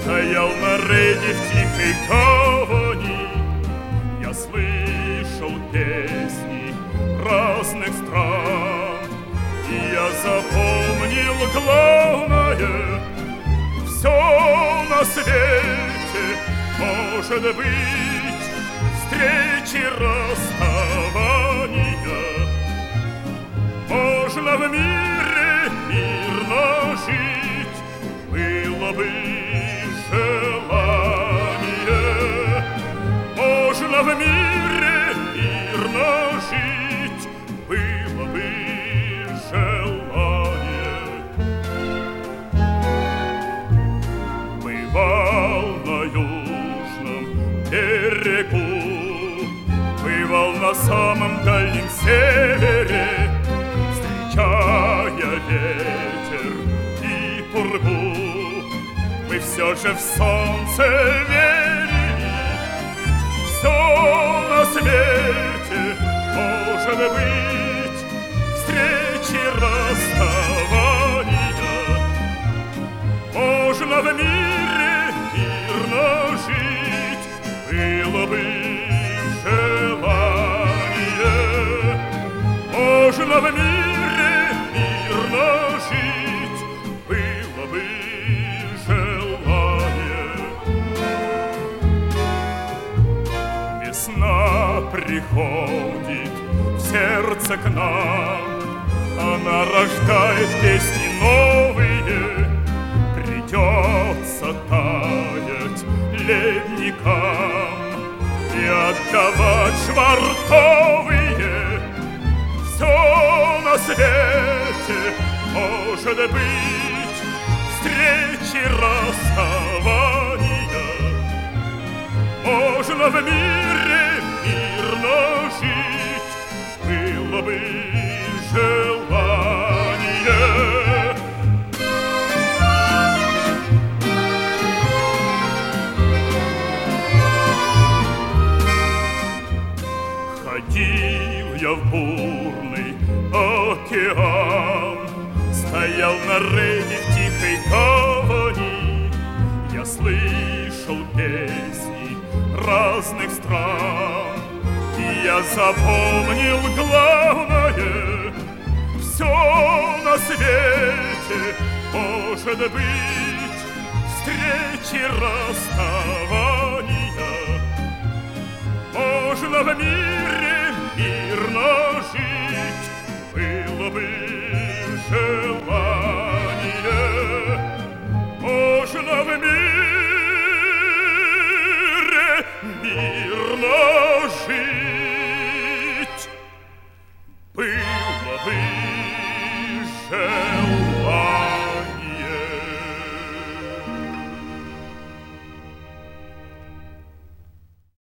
стоял на рейде в тихой гавани. Я слышал песни разных стран, и я запомнил главное: все на свете может быть, встречи, расставания. Можно в мире мирно жить, было бы желание. Можно в мире мирно жить, было бы желание. Бывал на южном берегу, бывал на самом дальнем севере, встречая ветер и пургу, мы все же в солнце верили. Все на свете может быть, встречи, расставания. Можно в мире мирно жить, было бы желание. Можно в мире мирно жить, было бы желание. Весна приходит в сердце к нам, она рождает песни новые. Придется таять ледникам и отдавать швартовые. Все на свете может быть, встречи, расставания. Можно в мире мирно жить, было бы желание. Ходил я в бурный океан, стоял на рейде в тихой гавани. Я слышал песни разных стран, и я запомнил главное: все на свете может быть, встречи, расставания. Можно в мире мирно жить, было бы